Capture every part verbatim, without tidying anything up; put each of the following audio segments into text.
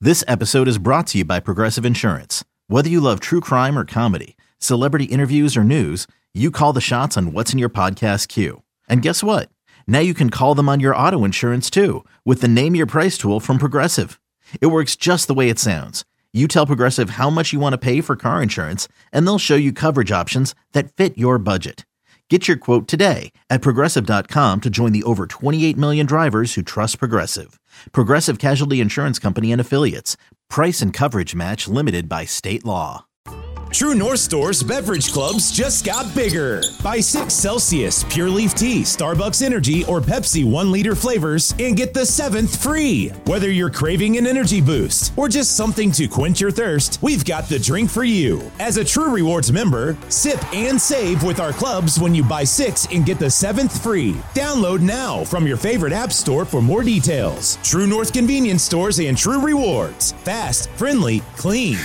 This episode is brought to you by Progressive Insurance. Whether you love true crime or comedy, celebrity interviews or news, you call the shots on what's in your podcast queue. And guess what? Now you can call them on your auto insurance too with the Name Your Price tool from Progressive. It works just the way it sounds. You tell Progressive how much you want to pay for car insurance, and they'll show you coverage options that fit your budget. Get your quote today at Progressive dot com to join the over twenty-eight million drivers who trust Progressive. Progressive Casualty Insurance Company and Affiliates. Price and coverage match limited by state law. True North Store's beverage clubs just got bigger. Buy six Celsius, Pure Leaf Tea, Starbucks Energy, or Pepsi one liter flavors and get the seventh free. Whether you're craving an energy boost or just something to quench your thirst, we've got the drink for you. As a True Rewards member, sip and save with our clubs when you buy six and get the seventh free. Download now from your favorite app store for more details. True North Convenience Stores and True Rewards. Fast, friendly, clean.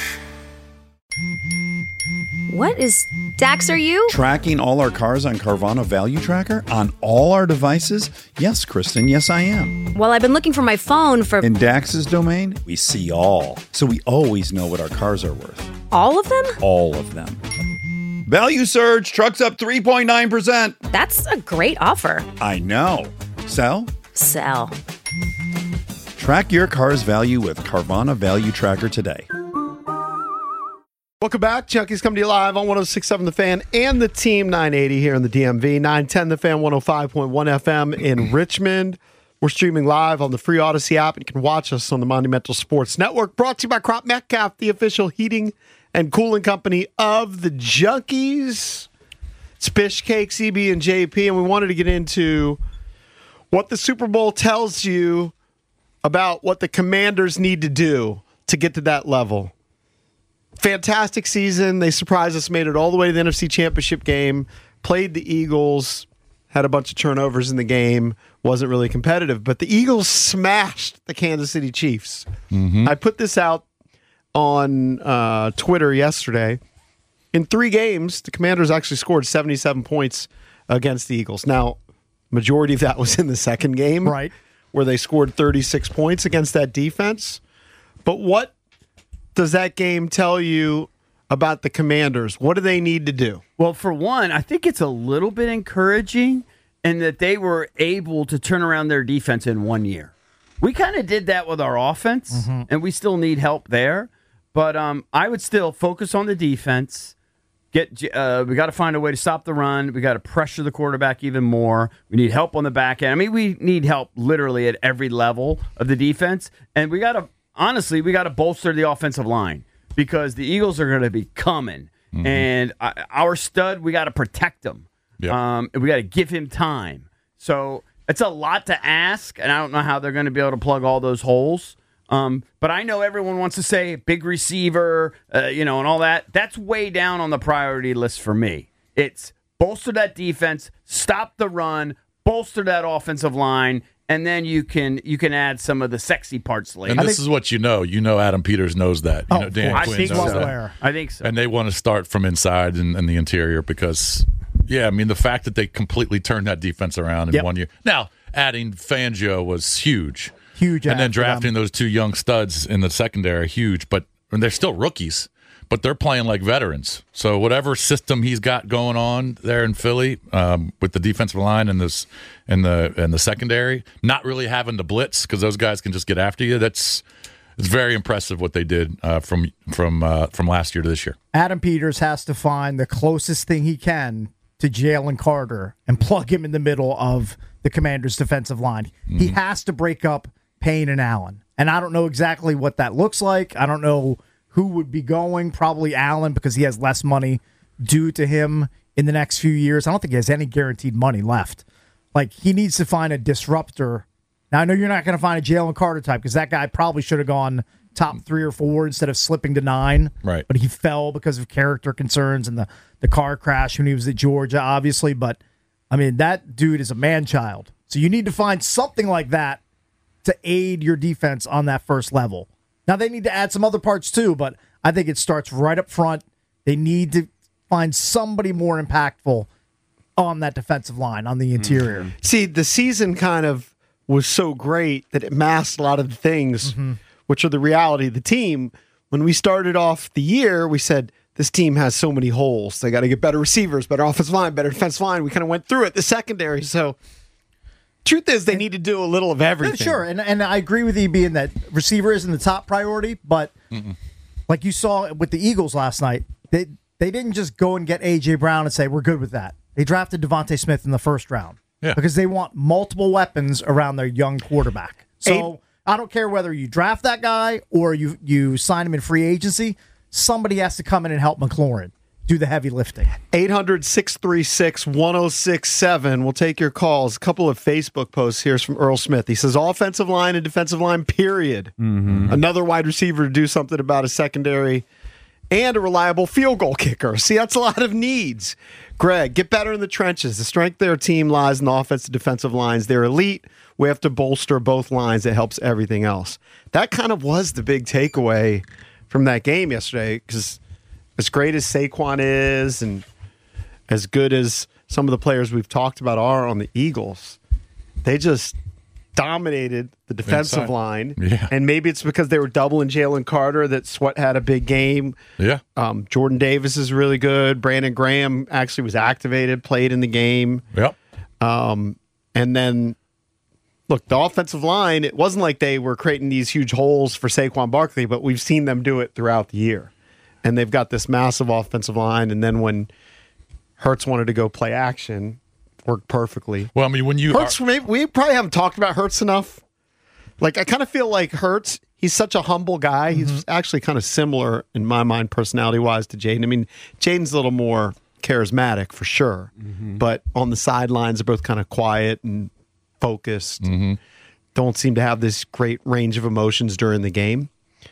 What is Dax, are you? Tracking all our cars on Carvana Value Tracker on all our devices? Yes, Kristen, yes, I am. Well, I've been looking for my phone for... In Dax's domain, we see all. So we always know what our cars are worth. All of them? All of them. Value surge, trucks up three point nine percent. That's a great offer. I know. Sell? Sell. Track your car's value with Carvana Value Tracker today. Welcome back. Junkies coming to you live on one oh six point seven The Fan and the Team nine eighty here in the D M V. nine ten The Fan, one oh five point one F M in Richmond. We're streaming live on the free Odyssey app, and you can watch us on the Monumental Sports Network. Brought to you by Crop Metcalf, the official heating and cooling company of the Junkies. It's Fish Cake, C B, and J P, and we wanted to get into what the Super Bowl tells you about what the Commanders need to do to get to that level. Fantastic season. They surprised us, made it all the way to the N F C Championship game, played the Eagles, had a bunch of turnovers in the game, wasn't really competitive. But the Eagles smashed the Kansas City Chiefs. Mm-hmm. I put this out on uh, Twitter yesterday. In three games, the Commanders actually scored seventy-seven points against the Eagles. Now, majority of that was in the second game, right, where they scored thirty-six points against that defense. But what does that game tell you about the Commanders? What do they need to do? Well, for one, I think it's a little bit encouraging in that they were able to turn around their defense in one year. We kind of did that with our offense, mm-hmm. and we still need help there. But um, I would still focus on the defense. Get uh, we got to find a way to stop the run. We got to pressure the quarterback even more. We need help on the back end. I mean, we need help literally at every level of the defense, and we got to. Honestly, we got to bolster the offensive line because the Eagles are going to be coming. Mm-hmm. And uh, our stud, we got to protect him. Yep. Um, and we got to give him time. So it's a lot to ask, and I don't know how they're going to be able to plug all those holes. Um, but I know everyone wants to say big receiver, uh, you know, and all that. That's way down on the priority list for me. It's bolster that defense, stop the run, bolster that offensive line, and then you can you can add some of the sexy parts later. And this think, is what you know. You know Adam Peters knows that. You oh, know Dan I Quinn think knows so. that. I think so. And they want to start from inside and, and the interior because, yeah, I mean, the fact that they completely turned that defense around in yep. one year. Now, adding Fangio was huge. Huge. And then drafting those two young studs in the secondary, huge. But and they're still rookies. But they're playing like veterans. So whatever system he's got going on there in Philly um, with the defensive line and this and the and the secondary, not really having to blitz because those guys can just get after you. That's it's very impressive what they did uh, from from uh, from last year to this year. Adam Peters has to find the closest thing he can to Jalen Carter and plug him in the middle of the Commanders' defensive line. Mm-hmm. He has to break up Payne and Allen, and I don't know exactly what that looks like. I don't know who would be going, probably Allen, because he has less money due to him in the next few years. I don't think he has any guaranteed money left. Like, he needs to find a disruptor. Now, I know you're not going to find a Jalen Carter type, because that guy probably should have gone top three or four instead of slipping to nine. Right. But he fell because of character concerns and the, the car crash when he was at Georgia, obviously. But, I mean, that dude is a man-child. So you need to find something like that to aid your defense on that first level. Now, they need to add some other parts, too, but I think it starts right up front. They need to find somebody more impactful on that defensive line, on the interior. See, the season kind of was so great that it masked a lot of the things, mm-hmm. which are the reality of the team. When we started off the year, we said, this team has so many holes. They got to get better receivers, better offensive line, better defensive line. We kind of went through it, the secondary. So, truth is, they need to do a little of everything. Sure, and and I agree with you being that receiver isn't the top priority, but Mm-mm. like you saw with the Eagles last night, they they didn't just go and get A J Brown and say, we're good with that. They drafted Devontae Smith in the first round yeah. because they want multiple weapons around their young quarterback. So Eight. I don't care whether you draft that guy or you, you sign him in free agency, somebody has to come in and help McLaurin do the heavy lifting. eight hundred, six three six, one oh six seven. We'll take your calls. A couple of Facebook posts. Here's from Earl Smith. He says, offensive line and defensive line, period. Mm-hmm. Another wide receiver to do something about a secondary and a reliable field goal kicker. See, that's a lot of needs. Greg, get better in the trenches. The strength of their team lies in the offensive defensive lines. They're elite. We have to bolster both lines. It helps everything else. That kind of was the big takeaway from that game yesterday, because as great as Saquon is and as good as some of the players we've talked about are on the Eagles, they just dominated the defensive Inside. line. Yeah. And maybe it's because they were doubling Jalen Carter that Sweat had a big game. Yeah. Um, Jordan Davis is really good. Brandon Graham actually was activated, played in the game. Yep. Um, and then, look, the offensive line, it wasn't like they were creating these huge holes for Saquon Barkley, but we've seen them do it throughout the year. And they've got this massive offensive line. And then when Hurts wanted to go play action, worked perfectly. Well, I mean, when you Hurts, are, maybe, we probably haven't talked about Hurts enough. Like, I kind of feel like Hurts, he's such a humble guy. He's Mm-hmm. actually kind of similar, in my mind, personality-wise, to Jaden. I mean, Jaden's a little more charismatic, for sure. Mm-hmm. But on the sidelines, they're both kind of quiet and focused. Mm-hmm. Don't seem to have this great range of emotions during the game.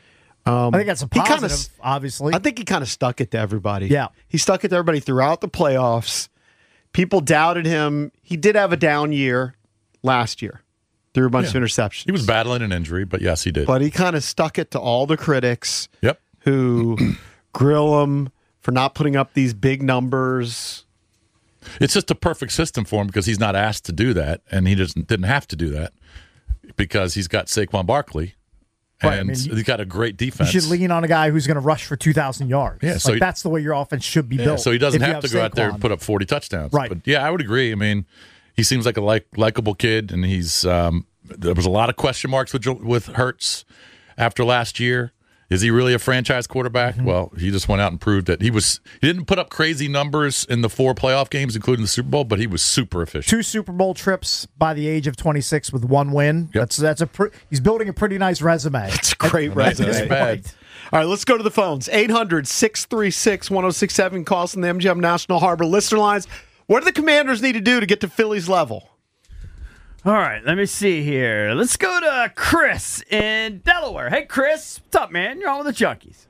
Um, I think that's a he kinda positive, s- obviously. I think he kind of stuck it to everybody. Yeah. He stuck it to everybody throughout the playoffs. People doubted him. He did have a down year last year. Threw a bunch Yeah. of interceptions. he was battling an injury, but yes, he did. But he kind of stuck it to all the critics yep. who grill him for not putting up these big numbers. It's just a perfect system for him because he's not asked to do that, and he doesn't didn't have to do that because he's got Saquon Barkley, Right, I and mean, you- he's got a great you defense. should lean on a guy who's going to rush for two thousand yards. Yeah, so like he- that's the way your offense should be Yeah, built. so he doesn't if you have to go out there and Saquon. put up forty touchdowns. Right. But yeah, I would agree. I mean, he seems like a like likable kid, and he's um, there was a lot of question marks with Jo- with Hurts after last year. Is he really a franchise quarterback? Mm-hmm. Well, he just went out and proved that he was. He didn't put up crazy numbers in the four playoff games, including the Super Bowl, but he was super efficient. Two Super Bowl trips by the age of twenty-six with one win. Yep. That's that's a pre- he's building a pretty nice resume. It's a great That's resume. bad. All right, let's go to the phones. eight hundred, six three six, one oh six seven. Calls from the M G M National Harbor listener lines. What do the Commanders need to do to get to Philly's level? All right, let me see here. Let's go to Chris in Delaware. Hey, Chris. What's up, man? You're on with the Junkies.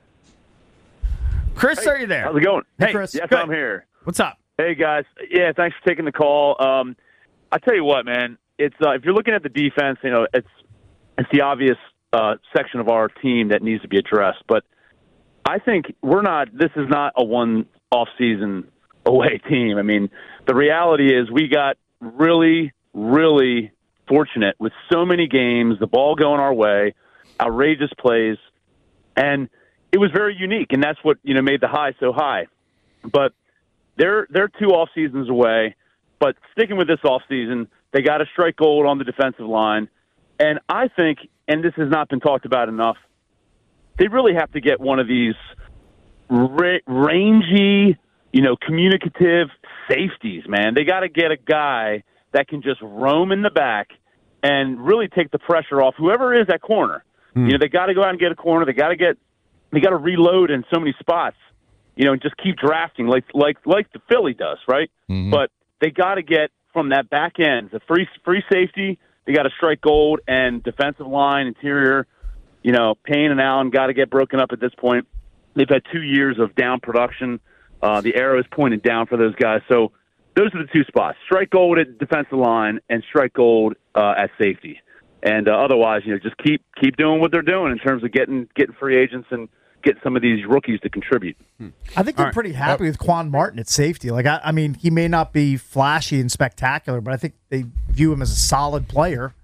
Chris, are you there? How's it going? Hey, Chris. Yes, good. I'm here. What's up? Hey, guys. Yeah, thanks for taking the call. Um, I tell you what, man. It's uh, if you're looking at the defense, you know, it's it's the obvious uh, section of our team that needs to be addressed. But I think we're not. This is not a one off season away team. I mean, the reality is we got really, really fortunate with so many games, the ball going our way, outrageous plays, and it was very unique, and that's what, you know, made the high so high. But they're they're two off seasons away. But sticking with this off season, they got to strike gold on the defensive line, and I think, and this has not been talked about enough, they really have to get one of these ra- rangy, you know, communicative safeties. Man, they got to get a guy that can just roam in the back and really take the pressure off whoever is at corner. Hmm. You know, they got to go out and get a corner. They got to get. They got to reload in so many spots, you know, and just keep drafting like like like the Philly does, right? Mhm. But they got to get from that back end, the free free safety. They got to strike gold, and defensive line, interior. You know, Payne and Allen got to get broken up at this point. They've had two years of down production. Uh, the arrow is pointed down for those guys. So those are the two spots: strike gold at defensive line and strike gold uh, at safety. And uh, otherwise, you know, just keep keep doing what they're doing in terms of getting getting free agents and get some of these rookies to contribute. I think they're right. pretty happy with Quan Martin at safety. Like, I, I mean, he may not be flashy and spectacular, but I think they view him as a solid player.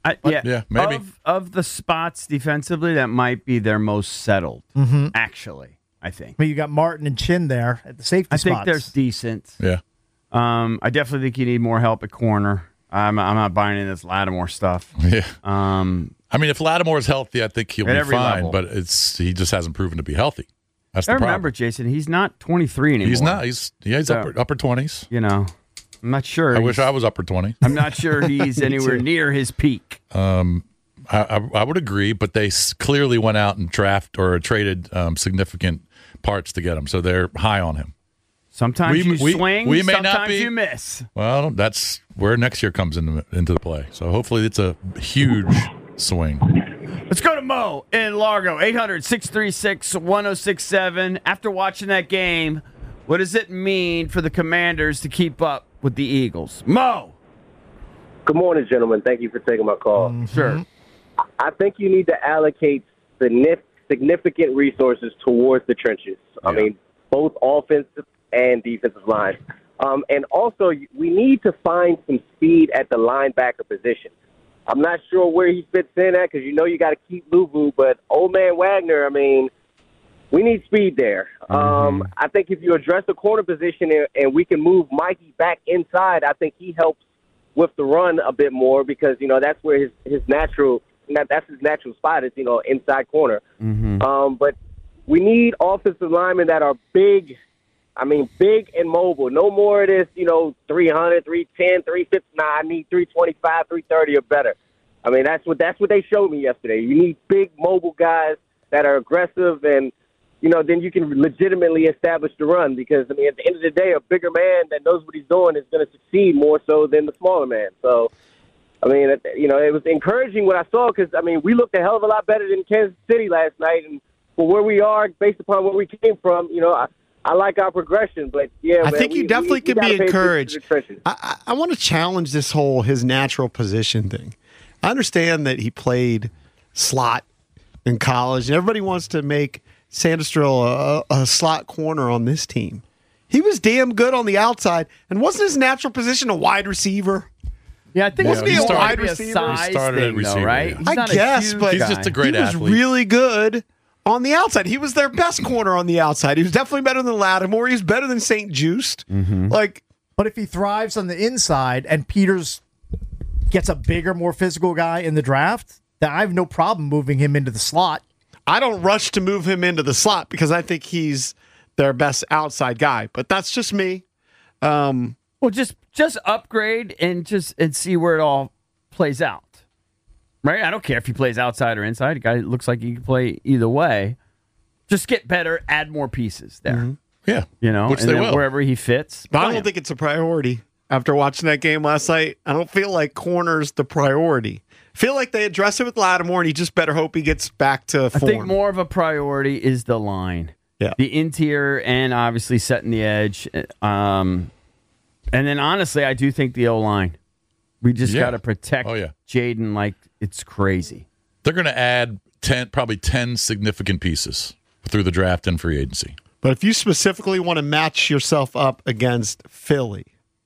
I, yeah, yeah, maybe. Of, of the spots defensively, that might be their most settled. Mm-hmm. Actually, I think. I mean, you got Martin and Chin there at the safety I spots. think they're decent. Yeah. Um, I definitely think you need more help at corner. I'm, I'm not buying into this Lattimore stuff. Yeah. Um, I mean, if Lattimore's healthy, I think he'll At be every fine. level. But it's he just hasn't proven to be healthy. That's I the remember, problem. Jason, he's not twenty-three anymore. He's not. He's yeah. He's So- upper upper twenties. You know, I'm not sure. I wish he's- I was upper twenty. I'm not sure he's anywhere near his peak. Um, I, I, I would agree, but they s- clearly went out and draft or traded um, significant parts to get him, so they're high on him. Sometimes We- you we- swing, we may not sometimes be. you miss. Well, that's where next year comes into into the play. So hopefully, it's a huge swing. Let's go to Mo in Largo, eight hundred, six three six, one oh six seven. After watching that game, what does it mean for the Commanders to keep up with the Eagles? Mo! Good morning, gentlemen. Thank you for taking my call. Mm-hmm. Sure. I think you need to allocate signif- significant resources towards the trenches. I mean, both offensive and defensive line. Um, and also, we need to find some speed at the linebacker position. I'm not sure where he fits in at because you know you got to keep Luvu, but old man Wagner, I mean, we need speed there. Mm-hmm. Um, I think if you address the corner position and, and we can move Mikey back inside, I think he helps with the run a bit more because, you know, that's where his, his natural that, that's his natural spot is, you know, inside corner. Mm-hmm. Um, but we need offensive linemen that are big, I mean, big and mobile. No more of this, you know, three hundred, three ten, three fifty. Nah, I need three twenty-five, three thirty or better. I mean, that's what that's what they showed me yesterday. You need big, mobile guys that are aggressive and, you know, then you can legitimately establish the run because, I mean, at the end of the day, a bigger man that knows what he's doing is going to succeed more so than the smaller man. So, I mean, you know, it was encouraging what I saw because, I mean, we looked a hell of a lot better than Kansas City last night. And for where we are, based upon where we came from, you know, I, I like our progression. But, yeah, I man, think you we, definitely we, we could be gotta pay attention to encouraged. the trenches. I, I, I want to challenge this whole his natural position thing. I understand that he played slot in college, and everybody wants to make Sandestrill a, a slot corner on this team. He was damn good on the outside, and wasn't his natural position a wide receiver? Yeah, I think Wasn't it's he a more wide maybe a receiver? size He started at thing, receiver, though, right? yeah. He's I not a guess, huge but He's guy. just a great he was athlete. really good on the outside. He was their best corner on the outside. He was definitely better than Lattimore. He was better than Saint Just. Mm-hmm. Like, But if he thrives on the inside and Peters gets a bigger, more physical guy in the draft, then I have no problem moving him into the slot. I don't rush to move him into the slot because I think he's their best outside guy. But that's just me. Um, Well, just just upgrade and just and see where it all plays out. Right? I don't care if he plays outside or inside. The guy looks like he can play either way. Just get better, add more pieces there. Yeah, You know, which and they then will. wherever he fits. but I play don't him. think it's a priority. After watching that game last night, I don't feel like corner's the priority. I feel like they address it with Lattimore, and he just better hope he gets back to I form. think more of a priority is the line. Yeah. The interior and obviously setting the edge. Um, and then honestly, I do think the O line. We just Yeah. got to protect Oh, yeah. Jaden like it's crazy. They're going to add ten, probably ten significant pieces through the draft and free agency. But if you specifically want to match yourself up against Philly,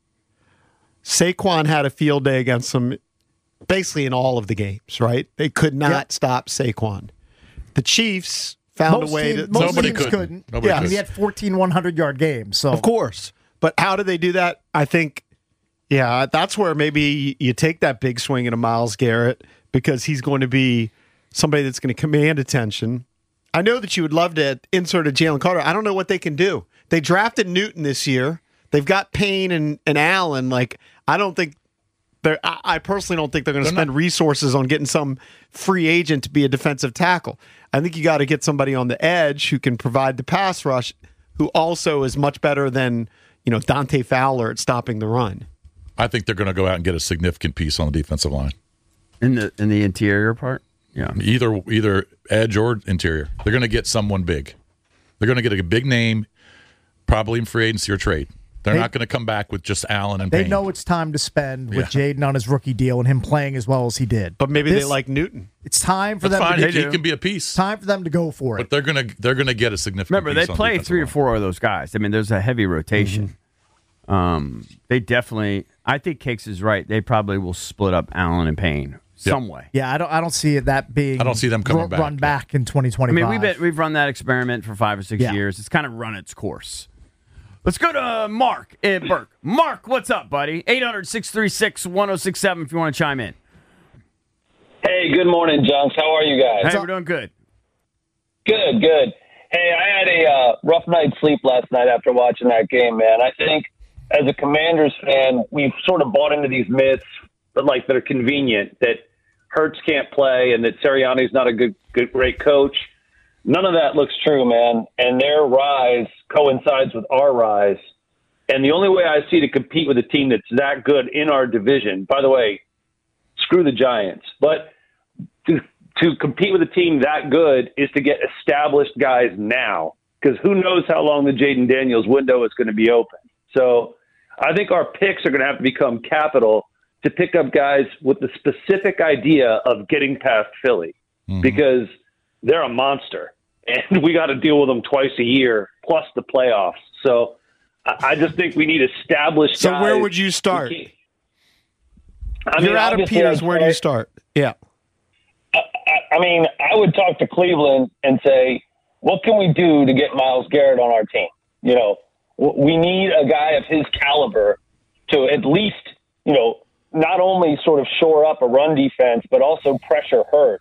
Saquon had a field day against them basically in all of the games, right? They could not Yep. stop Saquon. The Chiefs found most a way team- to. most Nobody teams couldn't. couldn't. Nobody yeah, could. he had fourteen one hundred-yard games. So Of course. But how did they do that? I think, yeah, that's where maybe you take that big swing into Myles Garrett because he's going to be somebody that's going to command attention. I know that you would love to insert a Jalen Carter. I don't know what they can do. They drafted Newton this year. They've got Payne and, and Allen. Like, I don't think they're, I, I personally don't think they're going to They're spend not- resources on getting some free agent to be a defensive tackle. I think you got to get somebody on the edge who can provide the pass rush, who also is much better than, you know, Dante Fowler at stopping the run. I think they're going to go out and get a significant piece on the defensive line, In the in the interior part? Yeah. either either edge or interior. They're going to get someone big. They're going to get a big name, probably in free agency or trade. They're They- not going to come back with just Allen and they Payne. know it's time to spend with Yeah. Jaden on his rookie deal and him playing as well as he did. But maybe they This- like Newton. It's time for That's them fine. to He, get, he can be a piece, time for them to go for but it. they're going to they're going to get a significant. Remember, they piece on play defensive three or line. four of those guys. I mean, there's a heavy rotation. Um, they definitely, I think Cakes is right. They probably will split up Allen and Payne some Yep. way. Yeah, I don't. I don't see it that being. I don't see them coming run, back, Run yeah. back in twenty I twenty-five. mean, we've been, we've run that experiment for five or six Yeah. years. It's kind of run its course. Let's go to Mark in Burke. Mark, what's up, buddy? eight hundred, six three six, one oh six seven if you want to chime in. Hey, good morning, Junks. How are you guys? Hey, we're doing good. Good, good. Hey, I had a uh, rough night's sleep last night after watching that game, man. I think as a Commanders fan, we've sort of bought into these myths, but like that are convenient, that Hurts can't play and that Sirianni's not a good, good, great coach. None of that looks true, man. And their rise coincides with our rise. And the only way I see to compete with a team that's that good in our division, by the way, screw the Giants, but to to compete with a team that good is to get established guys now, because who knows how long the Jaden Daniels window is going to be open. So I think our picks are going to have to become capital to pick up guys with the specific idea of getting past Philly, mm-hmm. because they're a monster, and we got to deal with them twice a year, plus the playoffs. So I, I just think we need established So guys. where would you start? I You're mean, out of obviously, Piers. I'd Where do you say- start? Yeah. I mean, I would talk to Cleveland and say, what can we do to get Myles Garrett on our team? You know, w- we need a guy of his caliber to at least, you know, not only sort of shore up a run defense, but also pressure Hurts.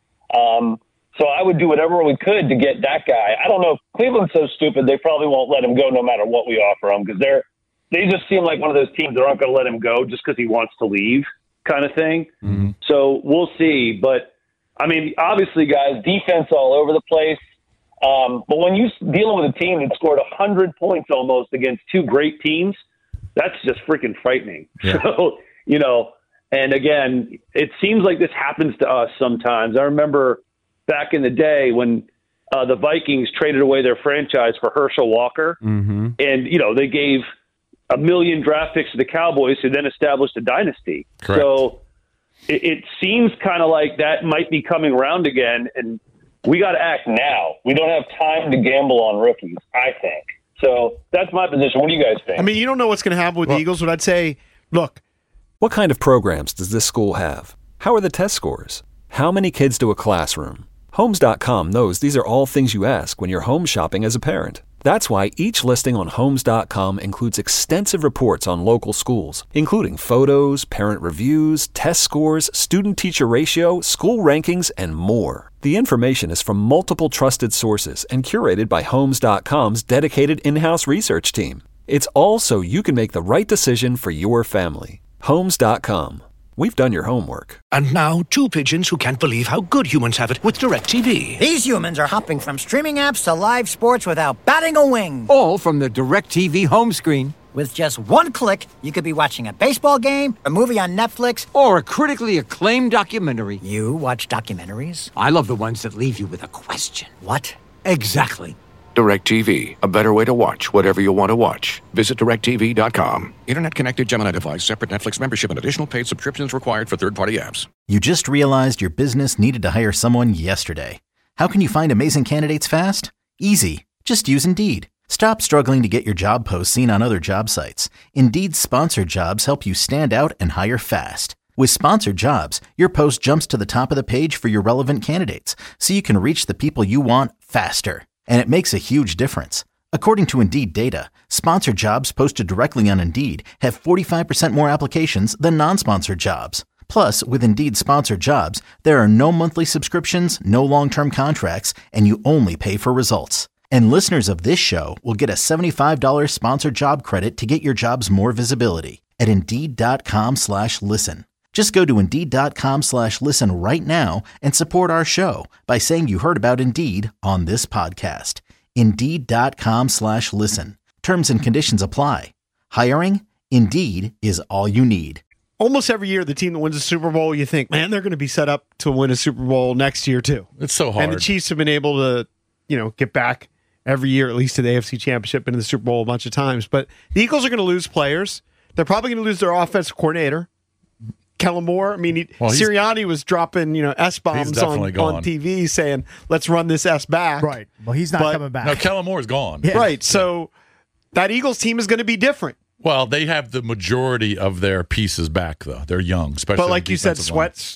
Um, so I would do whatever we could to get that guy. I don't know if Cleveland's so stupid, they probably won't let him go no matter what we offer him, because they're, they just seem like one of those teams that aren't going to let him go just because he wants to leave kind of thing. Mm-hmm. So we'll see. But, I mean, obviously, guys, defense all over the place. Um, but when you're dealing with a team that scored one hundred points almost against two great teams, that's just freaking frightening. Yeah. So, you know, and again, it seems like this happens to us sometimes. I remember back in the day when uh, the Vikings traded away their franchise for Herschel Walker. Mm-hmm. And, you know, they gave a million draft picks to the Cowboys, who then established a dynasty. Correct. So it, it seems kind of like that might be coming around again, and we got to act now. We don't have time to gamble on rookies, I think. So that's my position. What do you guys think? I mean, you don't know what's going to happen with the Eagles, but I'd say, look, What kind of programs does this school have? How are the test scores? How many kids do a classroom? Homes dot com knows these are all things you ask when you're home shopping as a parent. That's why each listing on Homes dot com includes extensive reports on local schools, including photos, parent reviews, test scores, student-teacher ratio, school rankings, and more. The information is from multiple trusted sources and curated by Homes dot com's dedicated in-house research team. It's all so you can make the right decision for your family. Homes dot com. We've done your homework. And now, two pigeons who can't believe how good humans have it with DirecTV. These humans are hopping from streaming apps to live sports without batting a wing. All from the DirecTV home screen. With just one click, you could be watching a baseball game, a movie on Netflix, or a critically acclaimed documentary. You watch documentaries? I love the ones that leave you with a question. What? Exactly. DirecTV, a better way to watch whatever you want to watch. Visit direct T V dot com. Internet-connected Gemini device, separate Netflix membership, and additional paid subscriptions required for third-party apps. You just realized your business needed to hire someone yesterday. How can you find amazing candidates fast? Easy. Just use Indeed. Stop struggling to get your job posts seen on other job sites. Indeed's sponsored jobs help you stand out and hire fast. With sponsored jobs, your post jumps to the top of the page for your relevant candidates, so you can reach the people you want faster. And it makes a huge difference. According to Indeed data, sponsored jobs posted directly on Indeed have forty-five percent more applications than non-sponsored jobs. Plus, with Indeed sponsored jobs, there are no monthly subscriptions, no long-term contracts, and you only pay for results. And listeners of this show will get a seventy-five dollars sponsored job credit to get your jobs more visibility at Indeed.com slash listen. Just go to Indeed.com slash listen right now and support our show by saying you heard about Indeed on this podcast. Indeed.com slash listen. Terms and conditions apply. Hiring? Indeed is all you need. Almost every year, the team that wins a Super Bowl, you think, man, they're going to be set up to win a Super Bowl next year, too. It's so hard. And the Chiefs have been able to, you know, get back every year, at least to the A F C Championship, been in the Super Bowl a bunch of times. But the Eagles are going to lose players. They're probably going to lose their offensive coordinator, Kellen Moore. I mean, he, well, Sirianni was dropping, you know, S-bombs on, on T V saying, let's run this S back. Right. Well, he's not But- coming back. No, Kellen Moore's gone. Yeah. Right. So that Eagles team is going to be different. Well, they have the majority of their pieces back, though. They're young, especially. But on like the you said, defensive line. Sweat's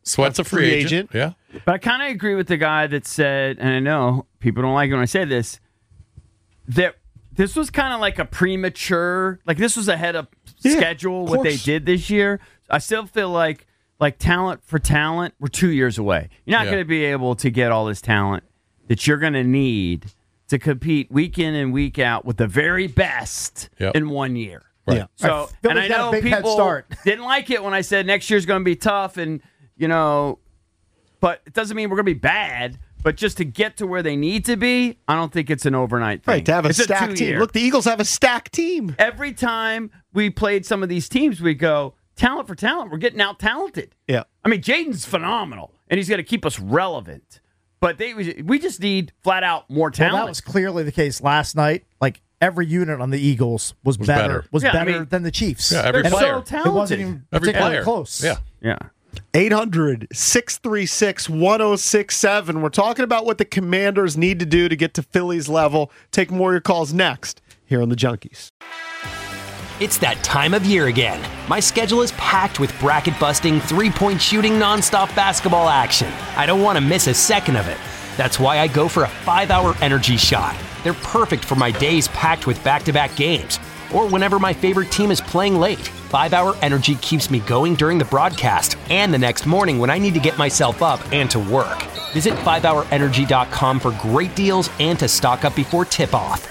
Sweat's a free, free agent. agent. Yeah. But I kind of agree with the guy that said, and I know people don't like it when I say this, that this was kind of like a premature, like this was ahead of Yeah, schedule, of what they course. did this year. I still feel like like talent for talent, we're two years away. You're not Yeah. going to be able to get all this talent that you're going to need to compete week in and week out with the very best Yep. in one year. Right. Yeah. So, Philly's and I got a know big head people start. didn't like it when I said next year's going to be tough, and you know, but it doesn't mean we're going to be bad. But just to get to where they need to be, I don't think it's an overnight thing. Right, to have a It's stacked team. two-year. Look, the Eagles have a stacked team. Every time we played some of these teams, we go talent for talent. We're getting out talented. Yeah. I mean, Jaden's phenomenal, and he's going to keep us relevant. But they, we just need flat out more talent. Well, that was clearly the case last night. Like every unit on the Eagles was, Was better, better. was Yeah, I better mean, than the Chiefs. Yeah, every And it- player. so talented. It wasn't even Every particularly player. close. Yeah. Yeah. eight hundred, six three six, one oh six seven. We're talking about what the Commanders need to do to get to Philly's level. Take more of your calls next here on the Junkies. It's that time of year again. My schedule is packed with bracket-busting, three-point shooting, nonstop basketball action. I don't want to miss a second of it. That's why I go for a five-hour energy shot. They're perfect for my days packed with back-to-back games, or whenever my favorite team is playing late. five-hour energy keeps me going during the broadcast and the next morning when I need to get myself up and to work. Visit five hour energy dot com for great deals and to stock up before tip-off.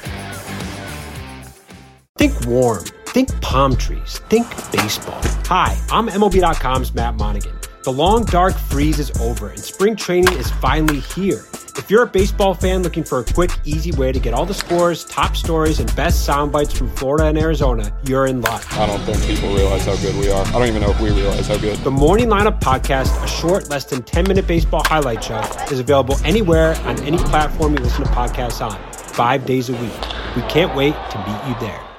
Think warm. Think palm trees. Think baseball. Hi, I'm M L B dot com's Matt Monaghan. The long, dark freeze is over, and spring training is finally here. If you're a baseball fan looking for a quick, easy way to get all the scores, top stories, and best sound bites from Florida and Arizona, you're in luck. I don't think people realize how good we are. I don't even know if we realize how good. The Morning Lineup Podcast, a short, less than ten-minute baseball highlight show, is available anywhere on any platform you listen to podcasts on, five days a week. We can't wait to meet you there.